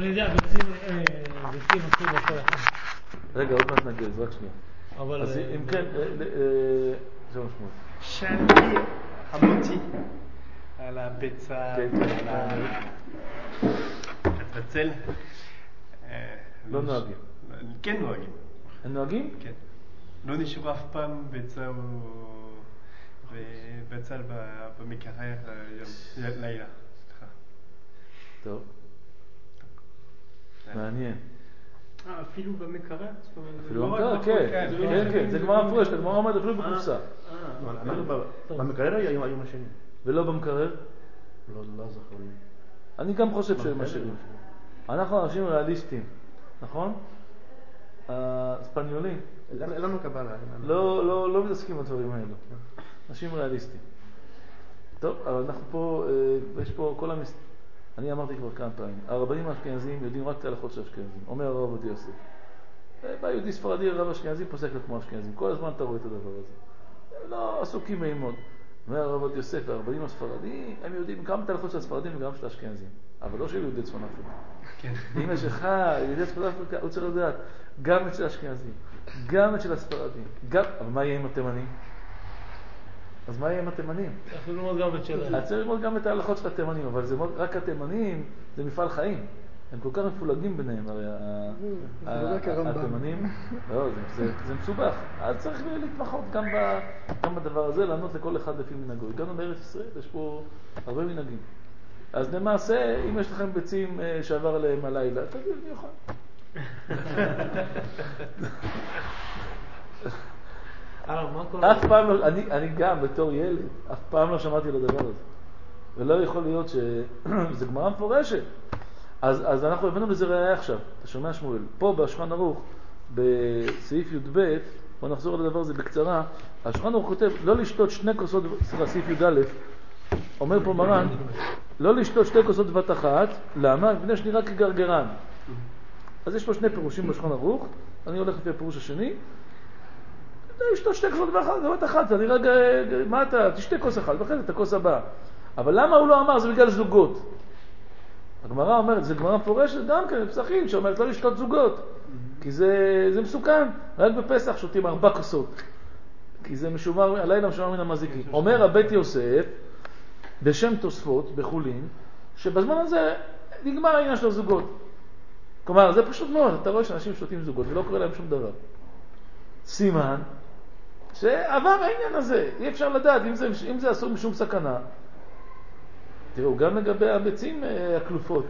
אני יודע, ביצים עשו לכל אחד. רגע, עוד מעט נגיע, רק שנייה. אז אם כן, זה משמעות. שאני חמותי על הביצה, על הבצל. לא נוהגים. כן נוהגים. הם נוהגים? כן. לא נשארו אף פעם ביצה ובצל במקרר לילה. טוב. מעניין. אפילו במקרר? אפילו במקרר, כן. כן, זה גמרא מפורשת, הגמרא אומרת אפילו בקופסה. אנחנו במקרר היו משאירים. ולא במקרר? לא זכור לי. אני גם חושב שהם משאירים. אנחנו אנשים ריאליסטים, נכון? הספניולים. אין לנו קבלה. לא מתעסקים בדברים האלו. אנשים ריאליסטים. טוב, אבל אנחנו פה, יש פה כל אני אמרתי כבר כמה פעמים, הרבנים האשכנזים יודעים רק את ההלכות של האשכנזים. אומר הרב עובדיה יוסף. בא יהודי ספרדי, רב אשכנזי, פוסק לו כמו אשכנזים. כל הזמן אתה רואה את הדבר הזה. הם לא עסוקים ללמוד. אומר הרב עובדיה יוסף, הרבנים הספרדים, הם יודעים גם את ההלכות של הספרדים וגם של האשכנזים. אבל לא של יהודי צפון אפריקה. אם יש לך יהודי צפון אפריקה, הוא צריך לדעת גם את של האשכנזים, גם את של הספרדים. אבל מה יהיה עם התימנים? אז מה יהיה עם התימנים? צריך ללמוד גם את שלהם. צריך ללמוד גם את ההלכות של התימנים, אבל רק התימנים זה מפעל חיים. הם כל כך מפולגים ביניהם, הרי התימנים. לא, זה מסובך. אז צריך להתמחות גם בדבר הזה, לענות לכל אחד לפי מנהגו. הגענו לארץ ישראל, יש פה הרבה מנהגים. אז למעשה, אם יש לכם ביצים שעבר עליהם הלילה, תביאו לי יוכל. אף פעם לא, אני גם בתור ילד, אף פעם לא שמעתי על הדבר הזה. ולא יכול להיות שזה גמרא מפורשת. אז אנחנו הבאנו לזה ראיה עכשיו. אתה שומע שמואל? פה בשולחן ערוך, בסעיף י"ב, בוא נחזור על הדבר הזה בקצרה, השולחן ערוך כותב, לא לשתות שני כוסות, סעיף י"א, אומר פה מרן, לא לשתות שתי כוסות בבת אחת, למה? מפני שנראה כגרגרן. אז יש פה שני פירושים בשולחן ערוך, אני הולך לפי הפירוש השני, לשתות שתי כוסות בבת אחת, אני רגע, מה אתה, תשתה כוס אחת, ואחרי זה את הכוס הבאה. אבל למה הוא לא אמר? זה בגלל זוגות. הגמרא אומרת, זה גמרא מפורשת גם כן, בפסחים, שאומרת לא לשתות זוגות, כי זה מסוכן. רק בפסח שותים 4 כוסות, כי זה משומר, הלילה משומר מן המזיקים. אומר הבית יוסף, בשם תוספות, בחולין, שבזמן הזה נגמר העניין של הזוגות. כלומר, זה פשוט מאוד, אתה רואה שאנשים שותים זוגות ולא קורה להם שום דבר. סימן שעבר העניין הזה, אי אפשר לדעת אם זה אסור משום סכנה. תראו, גם לגבי הביצים הכלופות,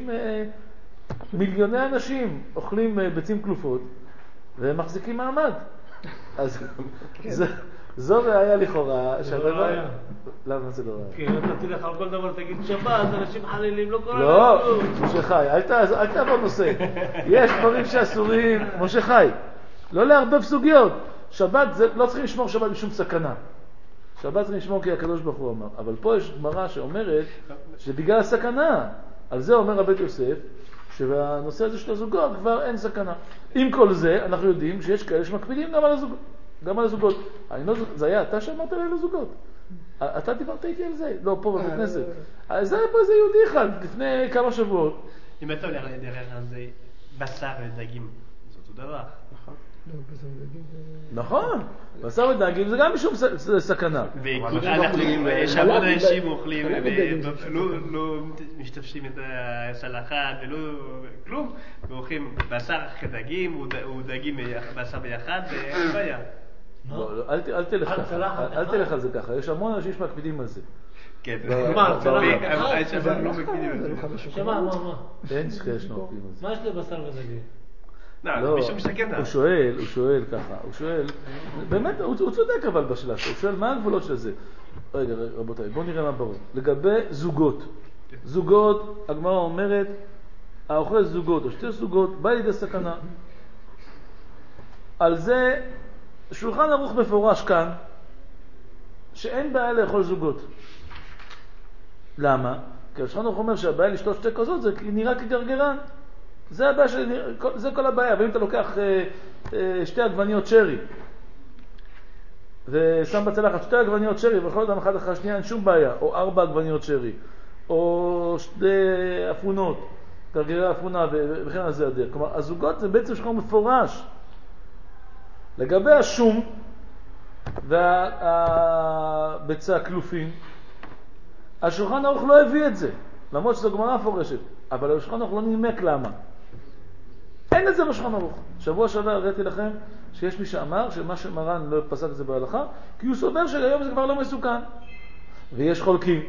מיליוני אנשים אוכלים ביצים כלופות והם מחזיקים מעמד. אז זו ראיה לכאורה שהדבר... למה זה לא ראיה? כי נתתי לך על כל דבר תגיד שבת, אנשים חלילים, לא קורה. לא, משה חי, אל תעבור נושא. יש דברים שאסורים, משה חי, לא להרבב סוגיות. שבת, לא צריכים לשמור שבת משום סכנה. שבת צריכים לשמור כי הקדוש ברוך הוא אמר. אבל פה יש גמרא שאומרת שבגלל הסכנה, על זה אומר הבית יוסף, שבנושא הזה של הזוגות כבר אין סכנה. עם כל זה, אנחנו יודעים שיש כאלה שמקפידים גם על הזוגות. זה היה אתה שאמרת לי על הזוגות. אתה דיברת איתי על זה? לא, פה בבית כנסת. זה היה פה איזה יהודי אחד לפני כמה שבועות. אם אתה הולך לדרך זה בשר ודגים, זה אותו דבר. נכון. נכון, בשר ודגים זה גם משום סכנה. יש המון אנשים אוכלים ולא משתמשים את הסלחת ולא כלום, ואוכלים בשר כדגים ודגים בשר ביחד ואין בעיה. אל תלך על זה ככה, יש המון אנשים שמקפידים על זה. כן, מה? לא מקפידים על זה. שמה? אין שכש שמקפידים על זה. מה יש לבשר ודגים? לא, הוא שואל ככה, באמת, הוא צודק אבל בשאלה שלו, הוא שואל מה הגבולות של זה. רגע, רבותיי, בואו נראה מה ברור. לגבי זוגות, הגמרא אומרת, האוכל זוגות או שתי זוגות, בא לידי סכנה. על זה, שולחן ערוך מפורש כאן, שאין בעיה לאכול זוגות. למה? כי השולחן ערוך אומר שהבעיה לשתות שתי כוסות זה נראה כגרגרן. זה הבעיה זה כל הבעיה. ואם אתה לוקח שתי עגבניות שרי ושם בצלחת שתי עגבניות שרי ואוכל אותם אחת אחרי השנייה, אין שום בעיה. או 4 עגבניות שרי או 2 אפונות גרגירי אפונה וכן על זה הדרך. כלומר, הזוגות זה בעצם שולחן מפורש. לגבי השום והביצה הכלופים, השולחן ערוך לא הביא את זה, למרות שזו גמרא מפורשת, אבל השולחן ערוך לא נימק למה. אין את זה בשולחן ערוך. שבוע שעבר הראיתי לכם שיש מי שאמר שמה שמרן לא פסק את זה בהלכה, כי הוא סובר שהיום זה כבר לא מסוכן. ויש חולקים.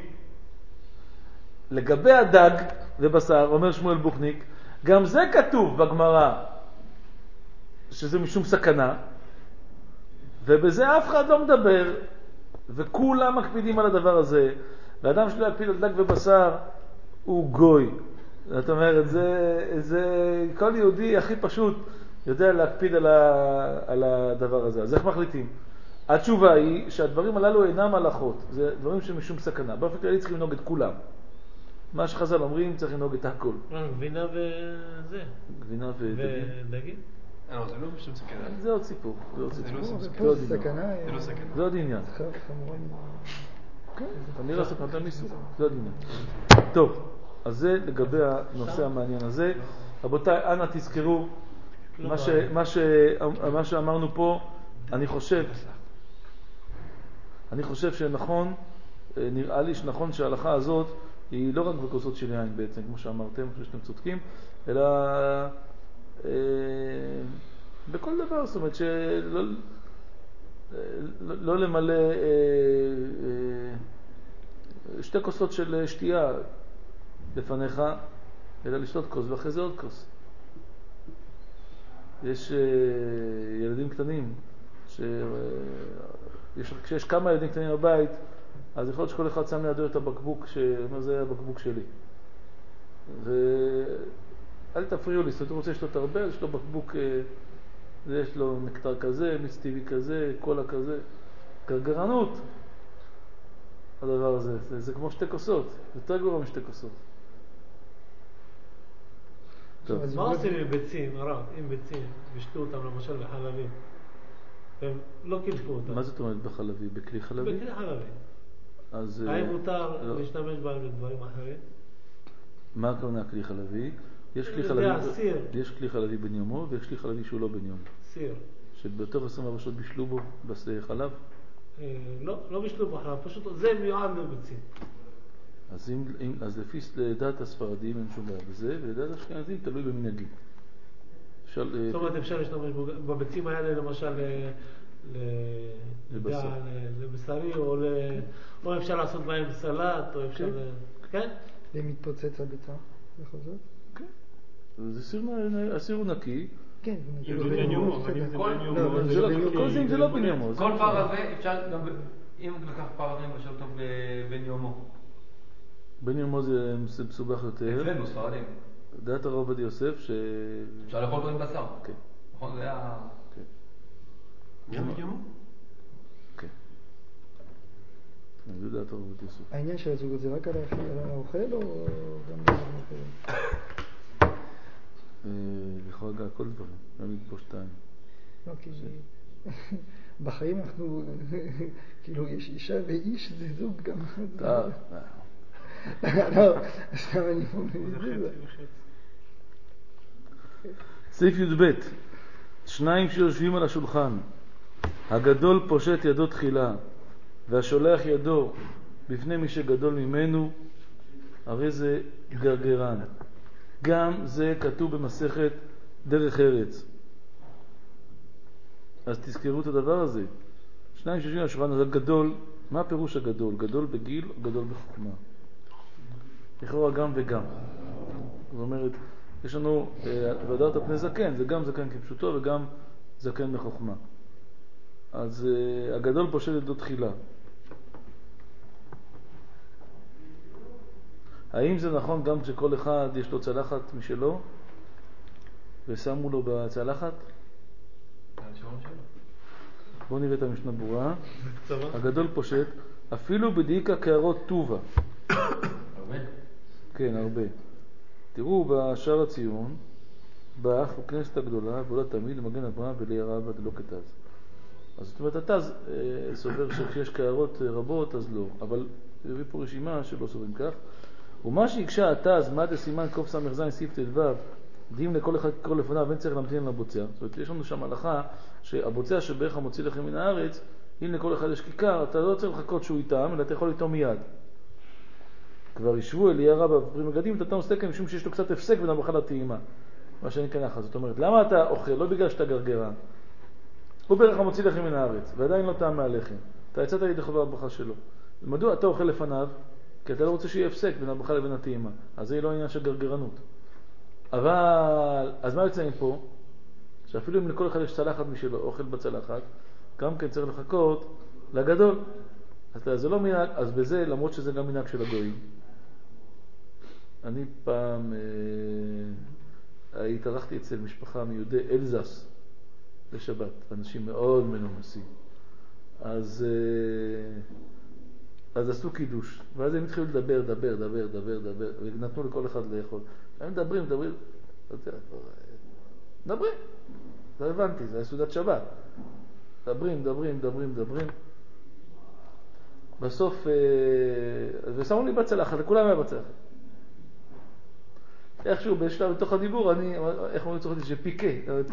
לגבי הדג ובשר, אומר שמואל בוכניק, גם זה כתוב בגמרא שזה משום סכנה, ובזה אף אחד לא מדבר, וכולם מקפידים על הדבר הזה. ואדם שלא יקפיד על דג ובשר הוא גוי. זאת אומרת, זה כל יהודי הכי פשוט יודע להקפיד על הדבר הזה. אז איך מחליטים? התשובה היא שהדברים הללו אינם הלכות, זה דברים שמשום סכנה. באופן כללי צריכים לנהוג את כולם. מה שחז"ל אומרים צריך לנהוג את הכל. גבינה וזה. גבינה ודגים? זה לא משום סכנה. זה עוד סיפור. זה פה סכנה. זה לא סכנה. זה עוד עניין. כן. אני לא סכנת מיסור. זה עוד עניין. טוב, אז זה לגבי הנושא המעניין הזה. רבותיי, אנא תזכרו מה שאמרנו פה. אני חושב שנכון, נראה לי שנכון שההלכה הזאת היא לא רק בכוסות של יין בעצם, כמו שאמרתם, אני חושב שאתם צודקים, אלא בכל דבר, זאת אומרת לא למלא שתי כוסות של שתייה לפניך, אלא לשתות כוס ואחרי זה עוד כוס. יש ילדים קטנים, כשיש כמה ילדים קטנים בבית, אז יכול להיות שכל אחד שם לידו את הבקבוק, שאומר זה הבקבוק שלי. ואל תפריעו לי, זאת אומרת, הוא רוצה לשתות הרבה, יש לו בקבוק, יש לו נקטר כזה, מיץ טבעי כזה, קולה כזה, גרגרנות. הדבר הזה, זה כמו שתי כוסות, יותר גרוע משתי כוסות. מה עושים עם ביצים, הרב? עם ביצים, ושתו אותם למשל בחלבים. הם לא קלפו אותם. מה זאת אומרת בחלבי? בכלי חלבי? בכלי חלבי. אז האם מותר להשתמש בהם לדברים אחרים? מה הכוונה כלי חלבי? יש כלי חלבי בן יומו ויש כלי חלבי שהוא לא בן יום. סיר. שבתוך 24 שעות בישלו בו בחלב? לא בישלו בו חלב, פשוט זה מיועד לביצים. אז לפי דעת הספרדים אין שום בעיה בזה, ולדעת האשכנזים תלוי במנהגים. זאת אומרת, אפשר להשתמש בביצים האלה למשל לבשרי, או אפשר לעשות בהם סלט, או אפשר... כן? זה מתפוצץ הביצה, בכל זאת? כן. הסיר הוא נקי. כן, זה בן יומו. כל זה זה לא בן יומו. כל פרווה אפשר גם, אם לקח פרווה למשל טוב בן יומו. בן יומו זה מסובך יותר. אצלנו, ספרדים. דעת הרב עובדיה יוסף אפשר לאכול בן בשר. כן. נכון? זה היה... גם בן יומו? כן. אני יודע דעת הרב עובדיה יוסף. העניין של הזוגות זה רק על האוכל או גם בדברים אחרים? יכול להגע כל דברים, גם לתבוש טעם. לא, כי בחיים אנחנו, כאילו יש אישה ואיש, זה זוג גם. לא, עכשיו אני פה מבין. סעיף י"ב, שניים שיושבים על השולחן, הגדול פושט ידו תחילה והשולח ידו בפני מי שגדול ממנו, הרי זה גרגרן. גם זה כתוב במסכת דרך ארץ. אז תזכרו את הדבר הזה. שניים שיושבים על השולחן, אז הגדול, מה הפירוש הגדול? גדול בגיל או גדול בחוכמה? לכאורה גם וגם. זאת אומרת, יש לנו והדרת פני זקן, זה גם זקן כפשוטו וגם זקן בחוכמה. אז הגדול פושט ידו תחילה. האם זה נכון גם שכל אחד יש לו צלחת משלו ושמו לו בצלחת? בואו נראה את המשנה ברורה. הגדול פושט אפילו בדיקה קערות טובה. הרבה? כן, הרבה. תראו בשער הציון, באח וכנסת הגדולה ועולה תמיד למגן אברהם וליראה עבד לא כתז. אז זאת אומרת, התז סובר שכשיש קערות רבות אז לא, אבל הביא פה רשימה שלא סוברים כך. ומה שהקשה אתה, אז מה דסימן קוף סמ"ז סעיף ט"ו, דין לכל אחד קרוא לפניו, ואין צריך להמתין לבוצע. זאת אומרת, יש לנו שם הלכה שהבוצע שבערך המוציא לכם מן הארץ, אם לכל אחד יש כיכר, אתה לא צריך לחכות שהוא איתם, אלא אתה יכול איתו מיד. כבר ישבו אליה רבא בפרי מגדים, אתה נותן סטקן משום שיש לו קצת הפסק בין הברכה לטעימה. מה שאני כאן אחת. זאת אומרת, למה אתה אוכל? לא בגלל שאתה גרגרן. הוא בערך המוציא לכם מן הארץ, ועדיין לא טעם מהלחם. אתה יצאת לידי חובה הברכה שלו. מדוע אתה אוכל לפניו? כי אתה לא רוצה שיהיה הפסק בין הברכה לבין הטעימה. אז זה לא עניין של גרגרנות. אבל, אז מה יוצא מפה? שאפילו אם לכל אחד יש צלחת משלו, אוכל בצלחת, גם כן צריך לחכות לגדול. אז זה לא מנהג, אז בזה, למרות שזה גם מנהג של הגויים. אני פעם התארחתי אצל משפחה מיהודי אלזס לשבת, אנשים מאוד מנומסים. אז עשו קידוש, ואז הם התחילו לדבר, ונתנו לכל אחד לאכול. הם מדברים, לא הבנתי, זה היה סעודת שבת. מדברים. בסוף, ושמו לי בצלחת, לכולם היה בצלחת. איכשהו בשלב בתוך הדיבור, איך אומרים צוחקתי, שפיקה.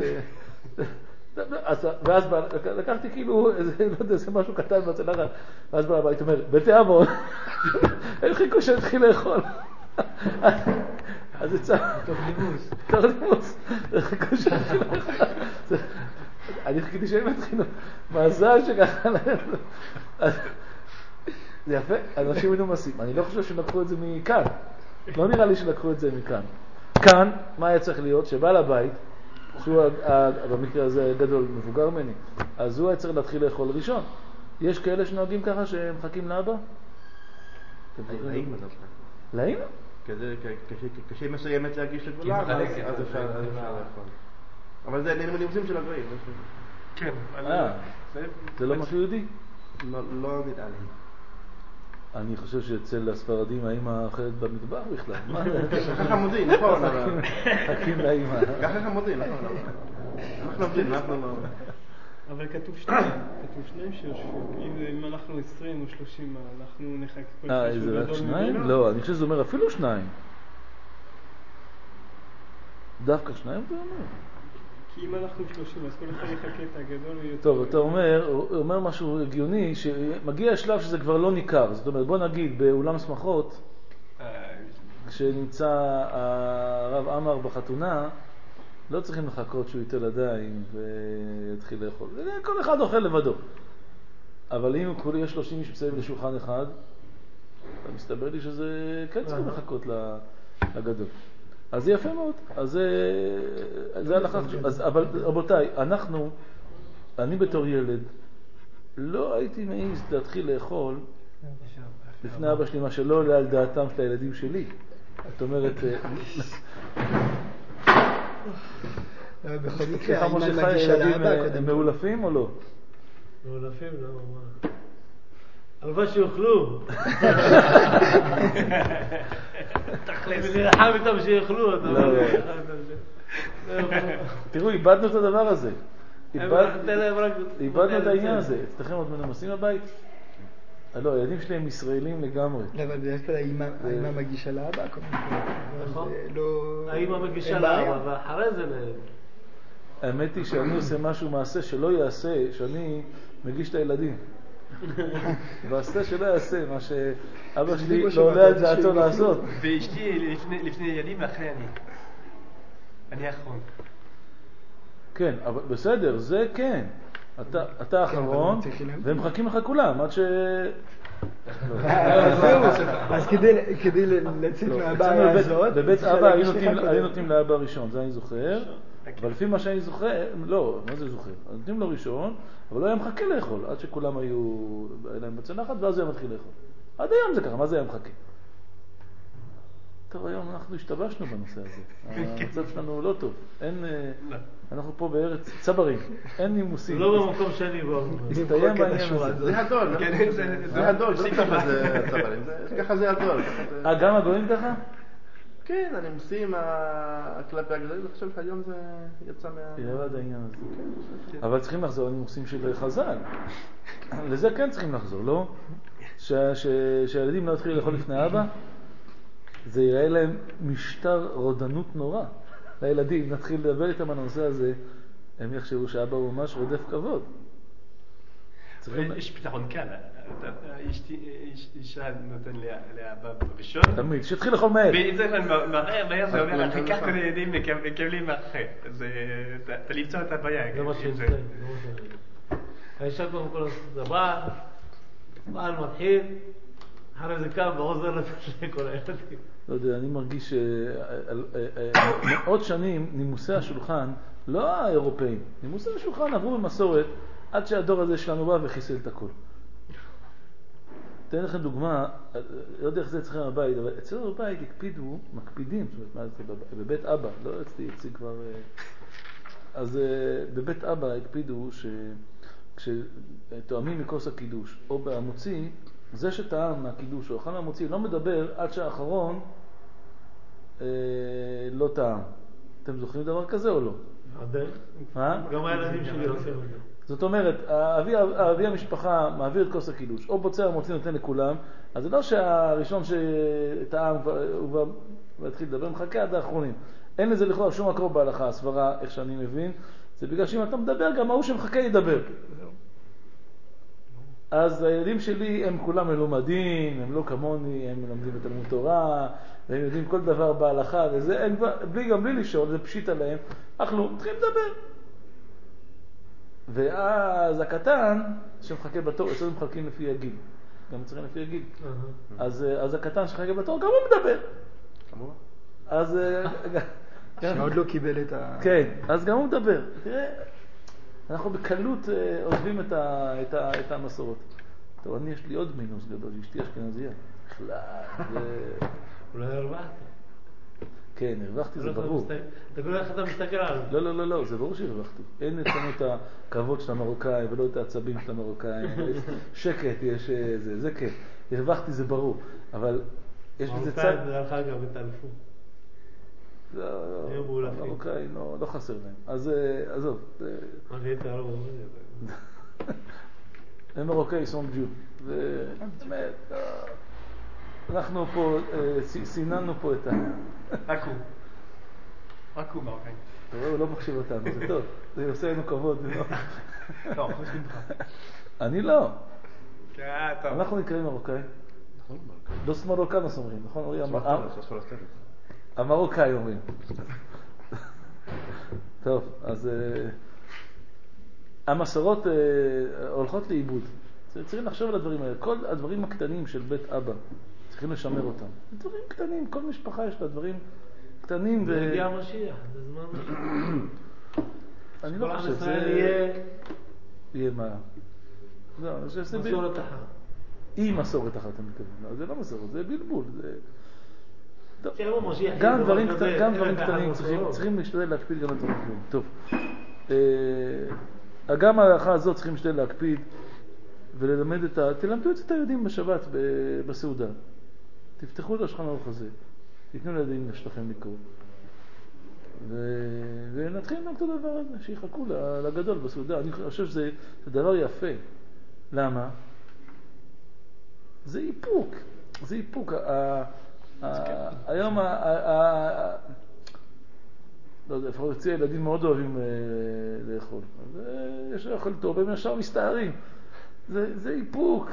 ואז לקחתי כאילו, איזה משהו קטן בצלחת, ואז בא הבית, אומר, ביתי אבו, הם חיכו שהתחיל לאכול. אז יצא... תוך נימוס. חיכו שהתחיל לאכול. אני חיכיתי שהם התחילו. מזל שככה... זה יפה, אנשים מנומסים. אני לא חושב שלקחו את זה מכאן. לא נראה לי שלקחו את זה מכאן. כאן, מה היה צריך להיות? שבעל הבית, שהוא במקרה הזה גדול, מבוגר ממני, אז הוא היה צריך להתחיל לאכול ראשון. יש כאלה שנוהגים ככה שמחכים לאבא? לאמא דווקא. לאמא? כשהיא מסיימת להגיש לכולם, אז אפשר לאכול. אבל זה נימוסים של הגויים. כן. זה לא משהו יהודי? לא נראה לי. אני חושב שאצל הספרדים האמא אוכלת במטבח בכלל. ככה חמודי, נכון. חכים לאמא. ככה חמודי, נכון. אנחנו עובדים, אנחנו לא... אבל כתוב שניים שיושבים. אם אנחנו 20 או 30, אנחנו נחכה כל כך שהוא זה רק גדול שניים? ממנו? לא, אני חושב שזה אומר אפילו שניים. דווקא שניים אתה אומר? כי אם אנחנו 30, אז כל אחד יחכה את הגדול ויותר. טוב, אתה אומר משהו הגיוני, שמגיע השלב שזה כבר לא ניכר. זאת אומרת, בוא נגיד, באולם שמחות, כשנמצא הרב אמר בחתונה, לא צריכים לחכות שהוא ייתן ידיים ויתחיל לאכול. כל אחד אוכל לבדו. אבל אם יש 30 איש מסביב לשולחן אחד, אז מסתבר לי שזה כן צריכים לחכות לגדול. אז זה יפה מאוד. אז זה הלכה. אבל רבותיי, אני בתור ילד, לא הייתי מעיז להתחיל לאכול לפני אבא שלי, מה שלא עולה על דעתם של הילדים שלי. את אומרת... בכל מקרה, האמא מגישה לאבא קודם. מאולפים או לא? מאולפים לא, מה? הלוואי שיאכלו. ונלחם איתם שיאכלו. תראו, איבדנו את הדבר הזה. איבדנו את העניין הזה. אצלכם עוד מנומסים בבית? לא, הילדים שלי הם ישראלים לגמרי. לא, אבל בדרך כלל האמא מגישה לאבא קודם כל. נכון. האמא מגישה לאבא, ואחרי זה להם. האמת היא שאני עושה משהו מעשה שלא יעשה, שאני מגיש את הילדים. ועשה שלא יעשה, מה שאבא שלי לא עולה על דעתו לעשות. ואשתי לפני ילדים ואחרי אני האחרון. כן, אבל בסדר, זה כן. אתה האחרון, והם מחכים לך כולם, עד ש... אז כדי לצאת מהבעיה הזאת... בבית אבא היו נותנים לאבא ראשון, זה אני זוכר. אבל לפי מה שאני זוכר, לא, מה זה זוכר? נותנים לו ראשון, אבל לא היה מחכה לאכול, עד שכולם היו להם בצנחת, ואז היה מתחיל לאכול. עד היום זה ככה, מה זה היה מחכה? טוב, היום אנחנו השתבשנו בנושא הזה. המצב שלנו לא טוב. אנחנו פה בארץ צברים, אין נימוסים. לא במקום שאני בו. הסתיים בעניין הזה. זה הדול, זה הדול, זה ככה זה צברים, ככה זה הדול. גם הגויים ככה? כן, הנימוסים כלפי הגדולים, אני חושב שהיום זה יצא ירד העניין הזה. אבל צריכים לחזור לנימוסים של חז"ל. לזה כן צריכים לחזור, לא? שהילדים לא יתחילו לאכול לפני אבא? זה יראה להם משטר רודנות נורא. לילדים, נתחיל לדבר איתם על הנושא הזה, הם יחשבו שאבא הוא ממש רודף כבוד. יש פתרון קל, אישה נותן לאבא בראשון. תמיד, שתחיל לאכול מהר. מהר זה אומר, אחרי כך כל הילדים מקבלים אחרי. אתה למצוא את הבעיה. זה מה שזה. האישה קודם כל עושה בעל מתחיל, אחרי זה קם ועוזר לכל הילדים. לא יודע, אני מרגיש מאות שנים נימוסי השולחן, לא האירופאים, נימוסי השולחן עברו במסורת עד שהדור הזה שלנו בא וחיסל את הכל. אתן לכם דוגמה, לא יודע איך זה אצלכם בבית, אבל אצלנו בבית מקפידים, זאת אומרת, בבית אבא, לא אצלי כבר, אז בבית אבא הקפידו כשתואמים מכוס הקידוש, או במוציא, זה שטעם מהקידוש, או אכל מהמוציא, לא מדבר עד שהאחרון לא טעם. אתם זוכרים דבר כזה או לא? גם הילדים שלי עושים את זה. זאת אומרת, אבי המשפחה מעביר את כוס הקידוש, או בוצע המוציא נותן לכולם, אז זה לא שהראשון שטעם הוא התחיל לדבר, מחכה עד האחרונים. אין לזה לכאורה שום מקור בהלכה, הסברה, איך שאני מבין, זה בגלל שאם אתה מדבר, גם ההוא שמחכה ידבר. אז הילדים שלי הם כולם מלומדים, הם לא כמוני, הם מלמדים בתלמוד תורה, והם יודעים כל דבר בהלכה, וזה, הם גם בלי לשאול, זה פשיט עליהם, אכלו, מתחילים לדבר. ואז הקטן שמחכה בתור, אצלנו מחלקים לפי הגיל, גם צריכים לפי הגיל. אז הקטן שמחכה בתור, גם הוא מדבר. אז... שעוד לא קיבל את ה... כן, אז גם הוא מדבר. תראה, אנחנו בקלות עוזבים את המסורות. טוב, אני יש לי עוד מינוס גדול, אשתי אשכנזייה. בכלל, זה... אולי הרווחת. כן, הרווחתי, זה ברור. אתה קורא איך אתה מסתכל עליו. לא, זה ברור שהרווחתי. אין אצלנו את הכבוד של המרוקאים ולא את העצבים של המרוקאים. שקט, יש זה כן. הרווחתי, זה ברור. אבל יש בזה צד... מרוקאים זה הלכה גם התעלפו. לא, המרוקאים לא חסר להם. אז עזוב. מה נהיית הרוב? הם מרוקאי סונג'ו. אנחנו פה, סיננו פה את ה... רק הוא מרוקאי. אתה רואה, הוא לא מחשיב אותנו, זה טוב. זה עושה לנו כבוד. לא, חושבים לך. אני לא. כן, טוב. אנחנו נקראים מרוקאי. דוס מרוקנוס אומרים, נכון? המרוקאי אומרים. טוב, אז המסורות הולכות לאיבוד. צריכים לחשוב על הדברים האלה. כל הדברים הקטנים של בית אבא, צריכים לשמר אותם. דברים קטנים, כל משפחה יש לה דברים קטנים. זה הגיע המשיח, זה זמן משיח. אני לא חושב, זה יהיה מה? לא, אני חושב שזה... מסורת אחת. היא מסורת אחת, אני מתכוון. זה לא מסורת, זה בלבול. גם גם דברים קטנים צריכים להשתדל להקפיד גם על דברים קטנים. טוב. גם ההלכה הזאת צריכים להשתדל להקפיד וללמד תלמדו את היהודים בשבת בסעודה. תפתחו את השולחן ערוך הזה. תיתנו לילדים שלכם לקרוא. ונתחיל עם אותו דבר הזה, שיחכו לגדול בסעודה. אני חושב שזה דבר יפה. למה? זה איפוק. זה איפוק. היום לא יודע, לפחות אצלי הילדים מאוד אוהבים לאכול. יש לאכול טוב, הם ישר מסתערים. זה איפוק.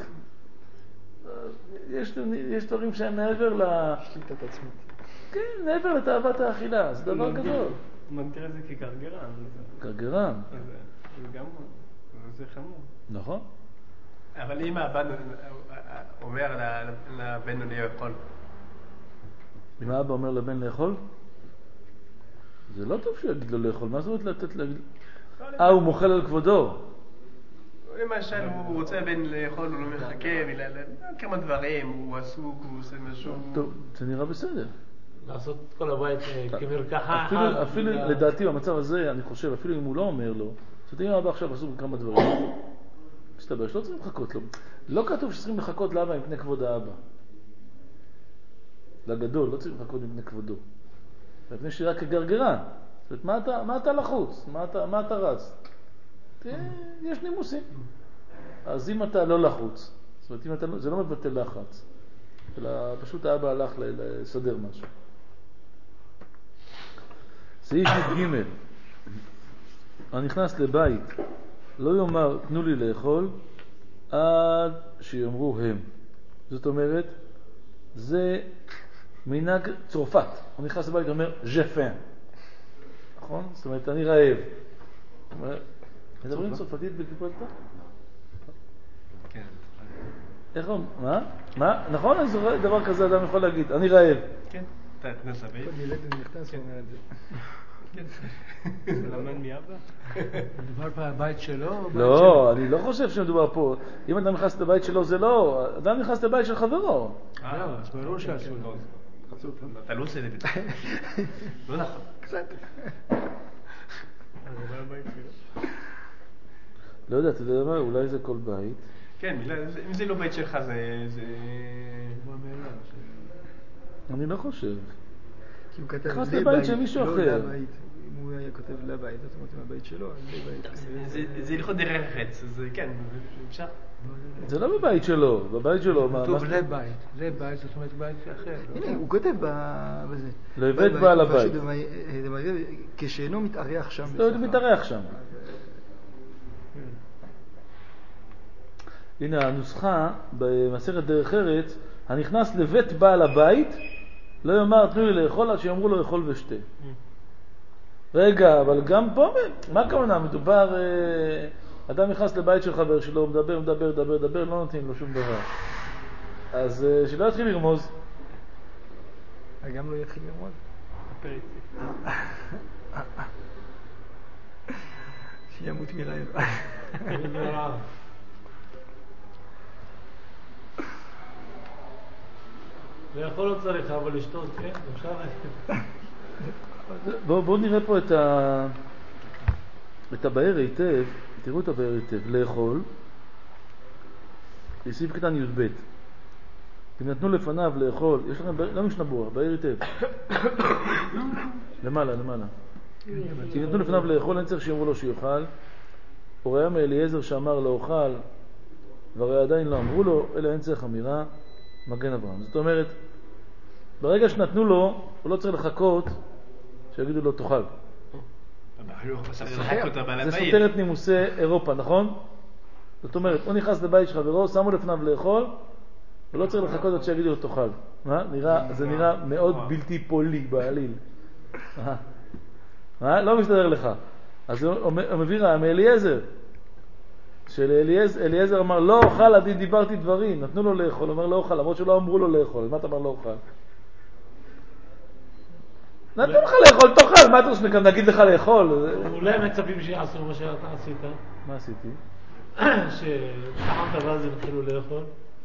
יש דברים שהם מעבר שליטת עצמית. כן, מעבר לתאוות האכילה, זה דבר גדול. הוא מגדיר את זה כגרגרן. גרגרן. זה גם, זה חמור. נכון. אבל אם האבא אומר לבן לאכול. אם האבא אומר לבן לאכול? זה לא טוב שהוא יגיד לו לאכול. מה זאת אומרת לתת להגיד? הוא מוכל על כבודו. למשל, הוא רוצה בן לאכול, הוא לא מחכה, כמה דברים, הוא עסוק, הוא עושה משהו. טוב, זה נראה בסדר. לעשות את כל הבית כמרקחה אחת. אפילו לדעתי במצב הזה, אני חושב, אפילו אם הוא לא אומר לו, זאת אומרת, אם האבא עכשיו עשו כמה דברים, מסתבר שלא צריכים לחכות לו. לא כתוב שצריכים לחכות לאבא מפני כבוד האבא. לגדול, לא צריכים לחכות מפני כבודו. מפני שירה כגרגרן. זאת אומרת, מה אתה לחוץ? מה אתה רץ? יש נימוסים. אז אם אתה לא לחוץ, זאת אומרת, זה לא מבטל לחץ. אלא פשוט האבא הלך לסדר משהו. סעיף ג' הנכנס לבית לא יאמר תנו לי לאכול עד שיאמרו הם. זאת אומרת, זה מנהג צרפת. הוא נכנס לבית ואומר ז'פן. נכון? זאת אומרת, אני רעב. מדברים צרפתית בקיפולתה? כן. איך הוא? מה? נכון? איזה דבר כזה אדם יכול להגיד, אני רעב. כן, אתה נכנס לבית. כל ילד נכנס ואומר את זה. זה למד מאבא? מדובר פה על הבית שלו? לא, אני לא חושב שמדובר פה. אם אדם נכנס לבית שלו זה לא, אדם נכנס לבית של חברו. אז ברור שעשו לו. אתה לא עושה את זה. לא נכון. קצת. אז זה לא הבית שלו. לא יודע, אתה יודע מה? אולי זה כל בית. כן, אם זה לא בית שלך זה... אני לא חושב. כי הוא כתב נכנס לבית של מישהו אחר. אם הוא היה כותב לבית, זאת אומרת, עם הבית שלו, אז לבית. זה הלכות דרך חץ, אז כן, אפשר. זה לא בבית שלו, בבית שלו. כתוב לבית, לבית, זאת אומרת בית אחר. הנה, הוא כותב בזה. לבית בעל הבית. כשאינו מתארח שם. לא, מתארח שם. הנה הנוסחה במסכת דרך ארץ, הנכנס לבית בעל הבית לא יאמר תנו לי לאכול עד שיאמרו לו לאכול ושתה. רגע, אבל גם פה, מה הכוונה? מדובר, אדם נכנס לבית של חבר שלו, מדבר, לא נותנים לו שום דבר. אז שלא יתחיל לרמוז. גם לא יתחיל לרמוז? שימות מרעב. לאכול לא צריך, אבל לשתות, כן? אפשר בואו נראה פה את הבאר היטב, תראו את הבאר היטב, לאכול, סעיף קטן י"ב. אם נתנו לפניו לאכול, יש לכם, לא משנבוע, באר היטב. למעלה. אם נתנו לפניו לאכול, אין צריך שיאמרו לו שיאכל. הוא ראה מאליעזר שאמר לאוכל, והרי עדיין לא אמרו לו, אלא אין צריך אמירה, מגן אברהם. זאת אומרת, ברגע שנתנו לו, הוא לא צריך לחכות שיגידו לו תאכל. זה סותר את נימוסי אירופה, נכון? זאת אומרת, הוא נכנס לבית של חברו, שמו לפניו לאכול, הוא לא צריך לחכות עד שיגידו לו תאכל. זה נראה מאוד בלתי פולי בעליל. לא מסתדר לך. אז הוא מביא רעה מאליעזר. שאליעזר אמר לא אוכל עד דיברתי דברים, נתנו לו לאכול, הוא אומר לא אוכל, למרות שלא אמרו לו לאכול. מה אתה אומר לא אוכל? נתנו לך לאכול, תאכל, מה אתה רוצה גם נגיד לך לאכול? אולי מצפים שיעשו מה שאתה עשית. מה עשיתי? שטחמת ואז הם התחילו לאכול.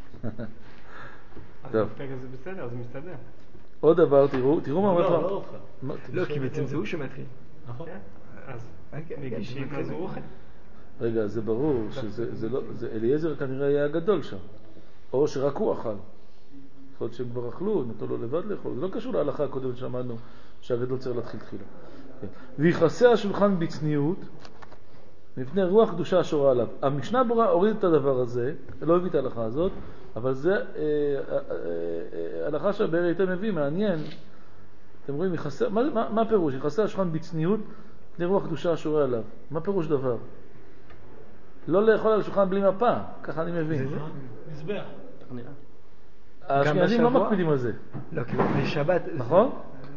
טוב. זה בסדר, זה מסתדר. עוד דבר, תראו מה אמרת. לא אוכל. לא, כי בעצם זה הוא שמתחיל. נכון. אז מגישים אז הוא אוכל. רגע, זה ברור שאליעזר כנראה היה הגדול שם. או שרק הוא אכל. יכול להיות שהם כבר אכלו, נתנו לו לבד לאכול. זה לא קשור להלכה הקודמת שאמרנו שהגדול צריך להתחיל תחילה. ויחסה השולחן בצניעות מפני רוח קדושה השורה עליו. המשנה ברורה הוריד את הדבר הזה, לא הביא את ההלכה הזאת, אבל זה הלכה שהבאר היטב מביא, מעניין. אתם רואים, מה פירוש? יחסה השולחן בצניעות מפני רוח קדושה השורה עליו. מה פירוש דבר? לא לאכול על השולחן בלי מפה, ככה אני מבין. מזבח. האשכנזים לא מקפידים על זה. לא, כי בשבת... נכון?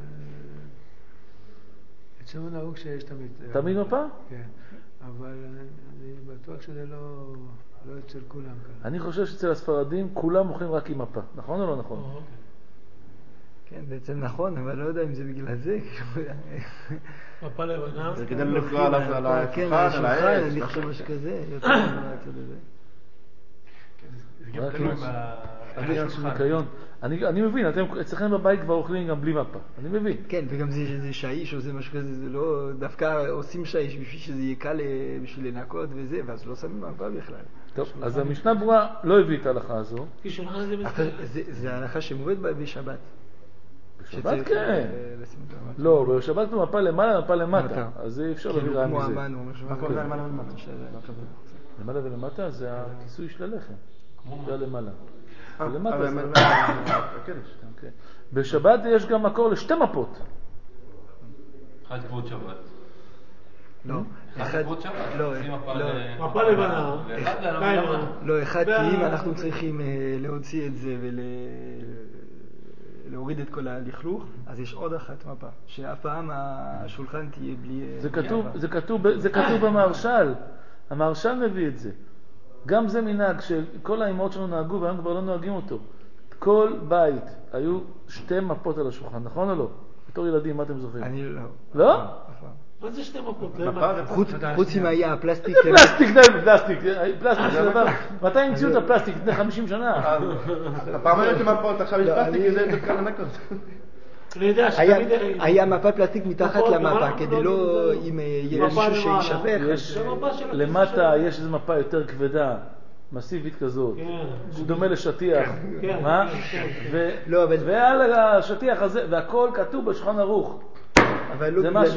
אצלנו נהוג שיש תמיד... תמיד מפה? כן. אבל אני בטוח שזה לא אצל כולם ככה. אני חושב שאצל הספרדים כולם מוכרים רק עם מפה. נכון או לא נכון? כן, בעצם נכון, אבל לא יודע אם זה בגלל זה. מפה לבנה. זה כדי לפגוע על השולחן, כן, על השולחן, אני חושב משהו כזה. יותר מהצד הזה. זה גם תלוי עניין של ניקיון. אני מבין, אתם אצלכם בבית כבר אוכלים גם בלי מפה. אני מבין. כן, וגם זה שיש או זה משהו כזה, זה לא... דווקא עושים שיש בשביל שזה יהיה קל בשביל לנקות וזה, ואז לא שמים מפה בכלל. טוב, אז המשנה ברורה לא הביא את ההלכה הזו. כי שולחן הזה מסתכל. זה ההלכה שמובאת בשבת. בשבת כן. לא, בשבת במפה למעלה, מפה למטה. אז אי אפשר להביא רעה מזה. מה קורה למעלה ולמטה? למעלה ולמטה זה הכיסוי של הלחם. זה למעלה. למטה אבל זה... הקדש. כן. בשבת יש גם מקור לשתי מפות. אחד כבוד שבת. לא, אחד כבוד שבת. לא, שים מפה לבנה. ואחד ללמה. לא, אחד, כי אם אנחנו צריכים להוציא את זה ולהוריד את כל הלכלוך, אז יש עוד אחת מפה, שאף פעם השולחן תהיה בלי... זה כתוב במהרש"ל. המהרש"ל מביא את זה. גם זה מנהג שכל האימהות שלנו נהגו והיום כבר לא נוהגים אותו. כל בית היו שתי מפות על השולחן, נכון או לא? בתור ילדים, מה אתם זוכרים? אני לא. לא? מה זה שתי מפות? חוץ אם היה הפלסטיק... זה פלסטיק זה דבר. מתי המציאו את הפלסטיק? לפני 50 שנה. הפעם הייתי מפות, עכשיו יש פלסטיק וזה יותר קל לנקות. אני יודע היה מפת פלסטיק מתחת למפה, כדי לא... אם יהיה מישהו שישפך... למטה יש איזו מפה יותר כבדה, מסיבית כזאת, שדומה לשטיח. מה? ועל השטיח הזה, והכל כתוב בשולחן ערוך. זה משהו.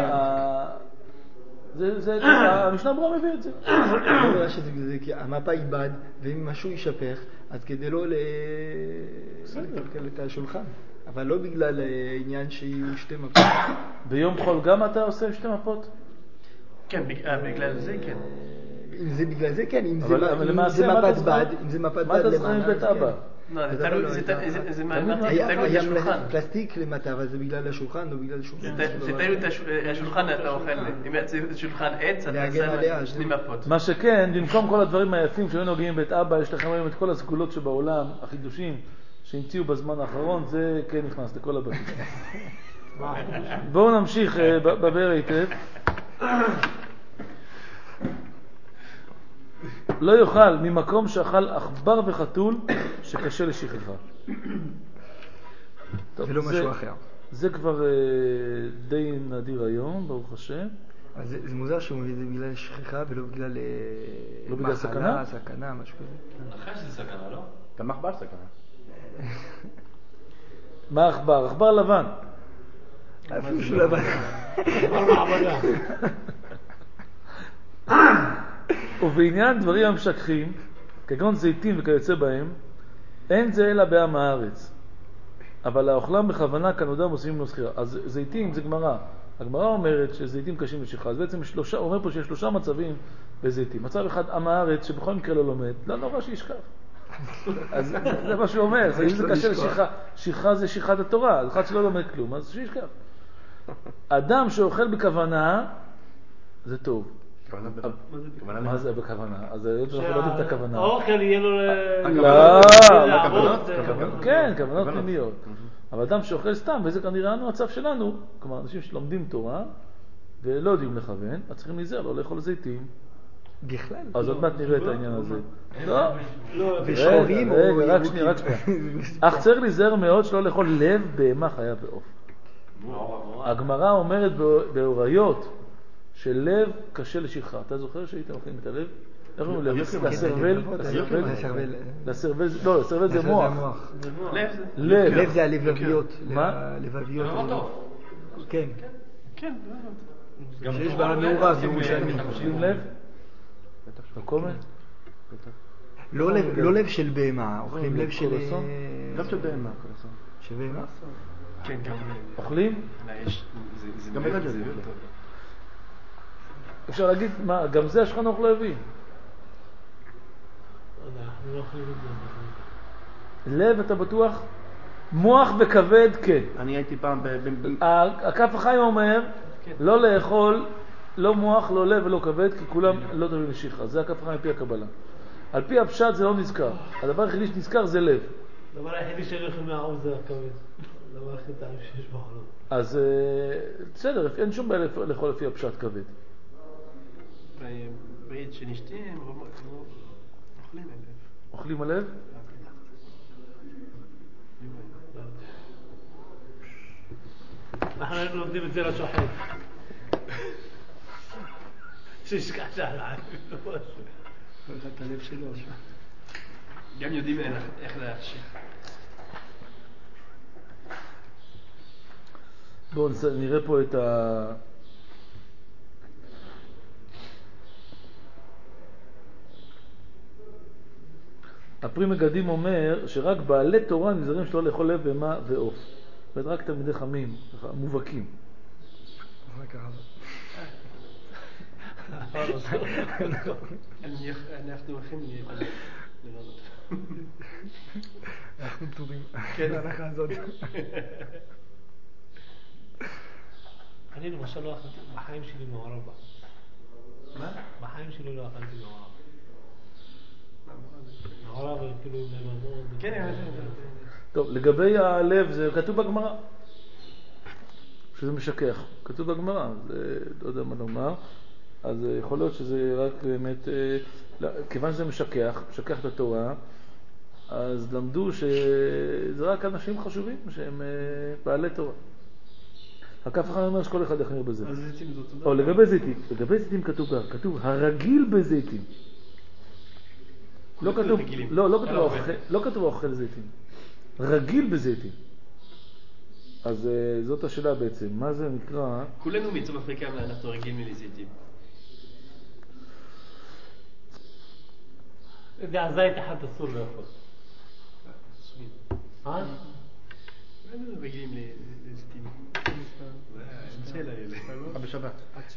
המשנה ברורה מביא את זה. אני אומר שזה בגלל כי המפה איבד, ואם משהו יישפך, אז כדי לא לקלקל את השולחן. אבל לא בגלל עניין שיהיו שתי מפות. ביום חול גם אתה עושה שתי מפות? כן, בגלל זה כן. אם זה בגלל זה כן, אם זה מפת בד, אם זה מפת בד למעלה. בית אבא. לא, זה תלוי השולחן. פלסטיק למטה, אבל זה בגלל השולחן, לא בגלל שולחן. זה תלוי השולחן אתה אוכל. אם זה שולחן עץ, אתה שם שני מפות. מה שכן, במקום כל הדברים היפים שהיו נוגעים בית אבא, יש לכם היום את כל הסגולות שבעולם, החידושים שהמציאו בזמן האחרון, זה כן נכנס לכל הבתים. בואו נמשיך בבאר היטב. לא יאכל ממקום שאכל עכבר וחתול שקשה לשכחה. ולא משהו אחר. זה כבר די נדיר היום, ברוך השם. אז זה מוזר שהוא מביא את זה בגלל שכחה ולא בגלל סכנה? סכנה, משהו כזה. נחש זה סכנה, לא? גם עכבר סכנה. מה עכבר? עכבר לבן. אפילו שהוא לבן. עכבר מעבדה. ובעניין דברים המשככים, כגון זיתים וכיוצא בהם, אין זה אלא בעם הארץ. אבל האוכלם בכוונה כנודע מוסיפים לו זכירה. אז זיתים זה גמרא. הגמרא אומרת שזיתים קשים לשכחה. אז בעצם אומר פה שיש 3 מצבים בזיתים. מצב אחד, עם הארץ, שבכל מקרה לא לומד, לא נורא שישכח. אז זה מה שהוא אומר. אם זה קשה לשכחה, שכחה זה שכחת התורה. אז אחד שלא לומד כלום, אז שישכח. אדם שאוכל בכוונה, זה טוב. מה זה בכוונה? אז אנחנו לא יודעים את הכוונה. האוכל יהיה לו... כן, כוונות פנימיות. אבל אדם שאוכל סתם, וזה כנראה המצב שלנו, כלומר אנשים שלומדים תורה ולא יודעים לכוון, אז צריכים להיזהר, לא לאכול זיתים. בכלל. אז עוד מעט נראה את העניין הזה. לא, ושחורים או... רק שנייה. אך צריך להיזהר מאוד שלא לאכול לב בהמה חיה ועוף. הגמרא אומרת באוריות שלב קשה לשכחה. אתה זוכר שהיית אוכלים את הלב? איך אומרים לב? לסרבל? לסרבל? לא, לסרבל זה מוח. לב זה הלבביות. מה? לבביות. כן. כן. שיש בה מעורב ירושלמי. אוכלים לב? בקומן? לא לב של בהמה, אוכלים לב של... לב של בהמה. של בהמה? כן, גם... אוכלים? גם בגלל זה. אפשר להגיד, מה, גם זה השולחן ערוך לא הביא. אנחנו לא אוכלים את זה. לב, אתה בטוח? מוח וכבד, כן. אני הייתי פעם הכף החיים אומר, לא לאכול, לא מוח, לא לב ולא כבד, כי כולם לא טובים לשכחה. זה הכף החיים על פי הקבלה. על פי הפשט זה לא נזכר. הדבר היחידי שנזכר זה לב. הדבר היחידי שאני אוכל מהעוף זה הכבד. הדבר הכי טעם שיש בעולם. אז בסדר, אין שום בעיה לאכול לפי הפשט כבד. בעת שנשתים, אוכלים הלב. אוכלים הלב? אנחנו היינו לומדים את זה לשוחט. שישכח עליי. את הלב שלו. גם יודעים איך להמשיך. בואו נראה פה את הפרי מגדים אומר שרק בעלי תורה נזהרים שלא לאכול לב בהמה ועוף. זאת אומרת, רק תלמידי חמים, מובהקים. אנחנו הולכים לראות. אנחנו פטורים. כן, ההלכה הזאת. אני למשל לא אכלתי, בחיים שלי מעורב בה. מה? בחיים שלי לא אכלתי מעורב. מעורב כאילו לבבות. כן, טוב, לגבי הלב זה כתוב בגמרא. שזה משכח. כתוב בגמרא, זה לא יודע מה לומר. אז יכול להיות שזה רק באמת, כיוון שזה משכח את התורה, אז למדו שזה רק אנשים חשובים שהם בעלי תורה. הכף אחד אומר שכל אחד יחמיר בזה. אז זיתים זאת תודה. או לגבי זיתים כתוב הרגיל בזיתים. לא כתוב אוכל זיתים. רגיל בזיתים. אז זאת השאלה בעצם, מה זה נקרא? כולנו מצום אפריקה, אנחנו רגילים לזיתים. זה הזית אחד אסור לאכול. כולנו רגילים לזיתים. שאלה אלה. בשבת.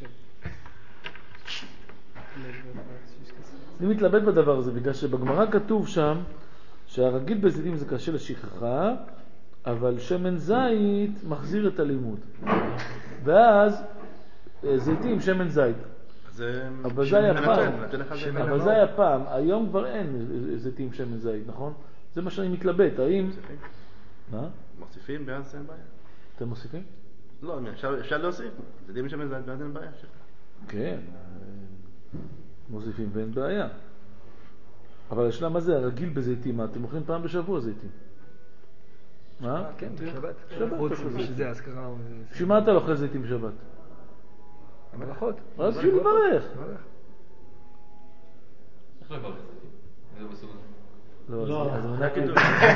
אני מתלבט בדבר הזה, בגלל שבגמרא כתוב שם שהרגיל בזיתים זה קשה לשכחה, אבל שמן זית מחזיר את הלימוד. ואז זיתים, שמן זית. אבל זה היה פעם. היום כבר אין זיתים, שמן זית, נכון? זה מה שאני מתלבט. האם... מה? מוסיפים ואז אין בעיה. אתם מוסיפים? לא, אפשר להוסיף. זיתים, שמן זית ואז אין בעיה. כן. מוסיפים ואין בעיה. אבל השאלה מה זה הרגיל בזיתים? אתם אוכלים פעם בשבוע זיתים? מה? כן, בשבת. שבת. שזה הזכרה. שמה אתה לא אוכל זיתים בשבת? המלאכות. אז בשביל לברך. איך לברך זיתים? זה בסוגר. לא, אז מנה קידוש.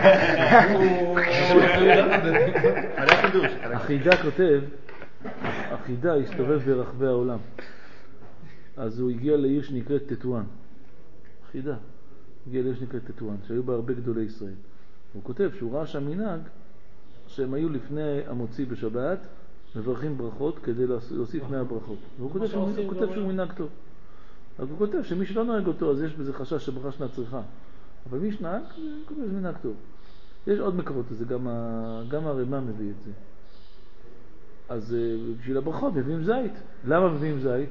החידה כותב, החידה הסתובב ברחבי העולם. אז הוא הגיע לעיר שנקראת טטואן. חידה. הגיע לעיר שנקראת טטואן, שהיו בה הרבה גדולי ישראל. הוא כותב שהוא ראה שם מנהג שהם היו לפני המוציא בשבת, מברכים ברכות כדי להוסיף 100 ברכות. והוא כותב שהוא מנהג טוב. אז הוא כותב שמי שלא נהג אותו, אז יש בזה חשש שברכה שנה צריכה. אבל מי שנהג, זה מנהג טוב. יש עוד מקורות לזה, גם הרמ"א מביא את זה. אז בשביל הברכות מביאים זית. למה מביאים זית?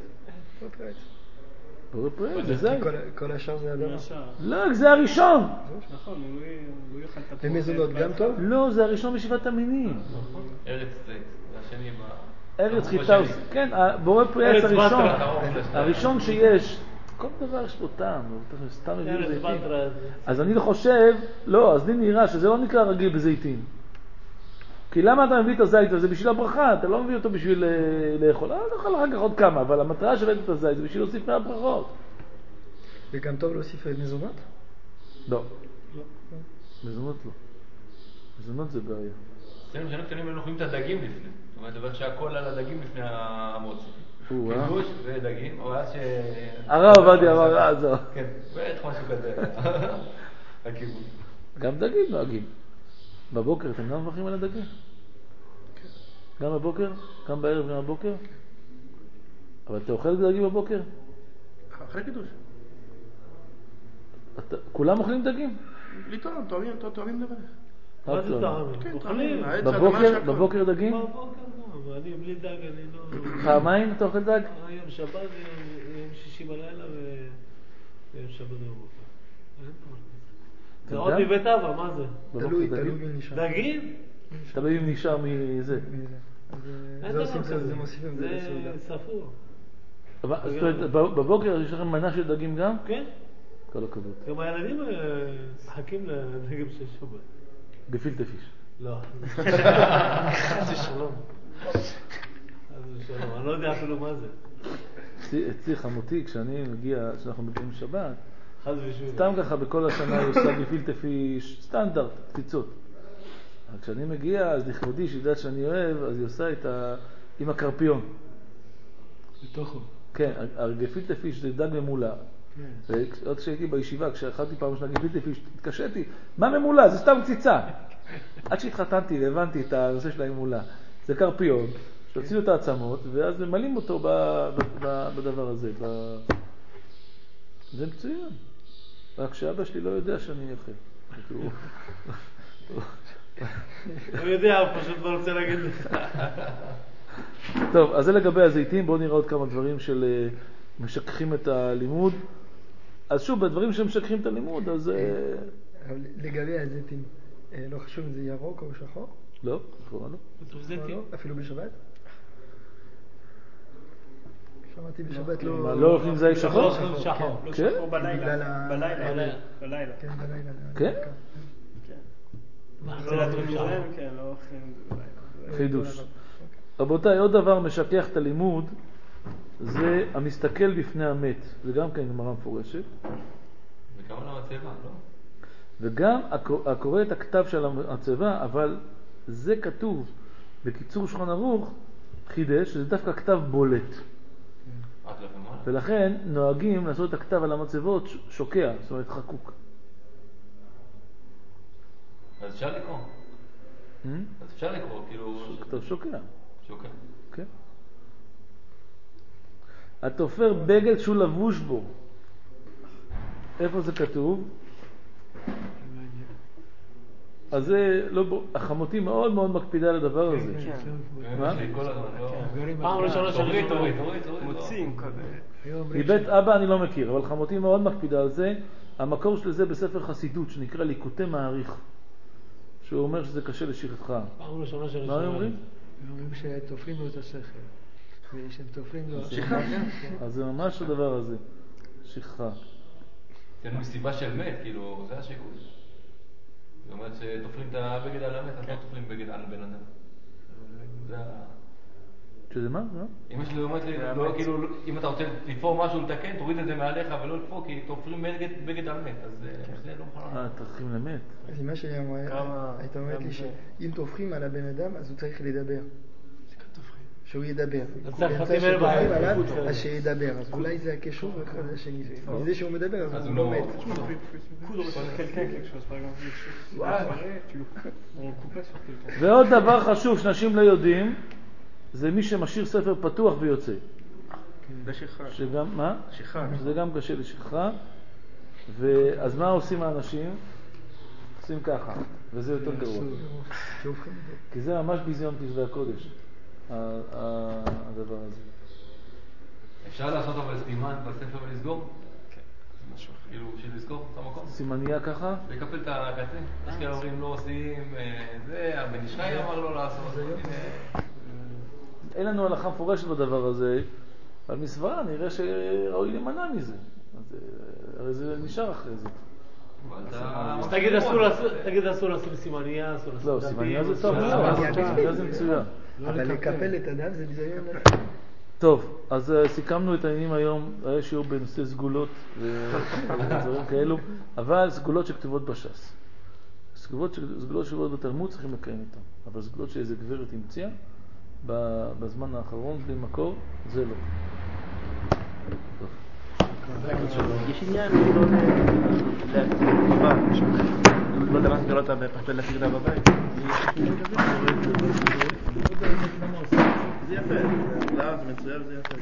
בורא פרץ, זה זית. כל השאר זה אדמה. לא, זה הראשון. נכון, הוא יוכל את הפרק. ומזונות גם טוב? לא, זה הראשון משבעת המינים. ארץ זית, זה השני ארץ חיטה, כן, בורא פרץ הראשון. הראשון שיש. כל דבר יש לו טעם, סתם מביאים זיתים. אז אני חושב, לא, אז לי נראה שזה לא נקרא רגיל בזיתים. כי למה אתה מביא את הזית הזה? בשביל הברכה, אתה לא מביא אותו בשביל לאכול. תאכל אחר כך עוד כמה, אבל המטרה של את הזית זה בשביל להוסיף מהברכות. וגם טוב להוסיף מזונות? לא. מזונות לא. מזונות זה בעיה. אצלנו כשאנחנו קטנים היינו אוכלים את הדגים לפני. זאת אומרת, דבר שהכל על הדגים לפני המוציא. קידוש ודגים, או אז ש... הרב עובדיה אמר, עזוב. כן, בטח משהו כזה. הכיוון. גם דגים נוהגים. בבוקר אתם גם מברכים על הדגים? גם בבוקר? גם בערב גם בבוקר? אבל אתה אוכל דגים בבוקר? אחרי קידוש. כולם אוכלים דגים? לטעום, תואמים לברך. מה זה טעמים? אוכלים. בבוקר דגים? בבוקר גם, אני בלי דג, אני לא... פעמיים אתה אוכל דג? יום שבת, יום שישי בלילה ויום שבת בבוקר. זה עוד מבית אבא, מה זה? תלוי מי נשאר. דגים? תלוי אם נשאר מזה. זה מוסיפים, זה ספור. זאת אומרת, בבוקר יש לכם מנה של דגים גם? כן. כל הכבוד. גם הילדים מחכים לדגים של שבת. גפילטע פיש. לא. זה שלום. אני לא יודע אפילו מה זה. אצלי חמותי, כשאנחנו מגיעים שבת, חד ושוב. סתם ככה בכל השנה היא עושה גפילטע פיש סטנדרט, קציצות. כשאני מגיע, אז לכבודי שידעת שאני אוהב, אז היא עושה עם הקרפיון. בתוכו. כן, הגפילטע פיש זה דג ממולא. ועוד כשהייתי בישיבה, כשאכלתי פעם ראשונה גיליתי, התקשיתי, מה ממולה? זה סתם קציצה. עד שהתחתנתי והבנתי את הנושא של הממולה. זה קרפיון, שהוציאו את העצמות, ואז ממלאים אותו בדבר הזה. זה מצוין. רק שאבא שלי לא יודע שאני אוכל. הוא יודע, הוא פשוט לא רוצה להגיד לך. טוב, אז זה לגבי הזיתים. בואו נראה עוד כמה דברים של משככים את הלימוד. אז שוב, בדברים שמשככים את הלימוד, אז... לגבי הזיתים, לא חשוב אם זה ירוק או שחור? לא, לכאורה לא. אפילו בשבת? שמעתי בשבת לא... לא אוכלים זית שחור? לא אוכלים שחור. לא כן? שחור בלילה. בלילה. כן, בלילה. כן? זה לתרמיזם, כן, לא אוכלים בלילה. חידוש. רבותיי, עוד דבר משכך את הלימוד, זה המסתכל בפני המת. זה גם כן גמרא מפורשת. וגם על המצבה, לא? וגם הקורא את הכתב של המצבה, אבל זה כתוב בקיצור שולחן ערוך, חידש, שזה דווקא כתב בולט. ולכן נוהגים לעשות את הכתב על המצבות שוקע, זאת אומרת חקוק. אז אפשר לקרוא. אז אפשר לקרוא, כאילו... כתב שוקע. שוקע. כן. התופר בגד שהוא לבוש בו. איפה זה כתוב? אז זה לא... החמותי מאוד מאוד מקפידה על הדבר הזה. מה? פעם ראשונה שאני תוריד. מוצאים כזה. מבית אבא אני לא מכיר, אבל חמותי מאוד מקפידה על זה. המקור של זה בספר חסידות, שנקרא ליקוטי מעריך. שהוא אומר שזה קשה לשכחה. פעם ראשונה שאני מה אומרים? אומרים שתופרים לו את השכל. ושהם תופרים לו... שכחה. אז זה ממש הדבר הזה. שכחה. זה מסיבה של מת, כאילו, זה השיקול. זאת אומרת שתופרים את הבגד על המת, אז לא תופרים בגד על בן אדם. זה ה... שזה מה? אם יש לי אומרת לי, כאילו, אם אתה רוצה לתפור משהו לתקן, תוריד את זה מעליך ולא לתפור, כי תופרים בגד על מת, אז זה לא מוכן. תופרים למת. אז אמא שלי הייתה אומרת לי שאם תופרים על הבן אדם, אז הוא צריך לדבר. שהוא ידבר. אז שידבר. אז אולי זה הקשור אחד השני. זה שהוא מדבר, אז הוא לא מת. ועוד דבר חשוב שנשים לא יודעים, זה מי שמשאיר ספר פתוח ויוצא. לשכחה. שגם, מה? שכחה. שזה גם קשה לשכחה. ואז מה עושים האנשים? עושים ככה, וזה יותר גרוע. כי זה ממש ביזיון כתבי הקודש. הדבר הזה. אפשר לעשות אבל סימן בספר ולסגור? כן. משהו כאילו שלסגור את המקום? סימניה ככה? לקפל את הקצה. יש כאלה אומרים לא עושים זה, הבן ישחי אמר לא לעשות. אין לנו הלכה מפורשת בדבר הזה, אבל מסברה נראה שראוי להימנע מזה. הרי זה נשאר אחרי זה. אז תגיד אסור לשים סימניה, אסור לשים... לא, סימניה זה טוב, סימניה זה מצוין. אבל לקפל את אדם זה ביזיון. טוב, אז סיכמנו את העניינים היום, היה שיעור בנושא סגולות ודברים כאלו, אבל סגולות שכתובות בש"ס. סגולות שכתובות בתלמוד צריכים לקיים איתן, אבל סגולות שאיזה גברת המציאה בזמן האחרון בלי מקור, זה לא. טוב. יש עניין לא יודע מה סגר אותה בפחד להשיג אותה בבית. זה יפה, זה מצוין וזה יפה.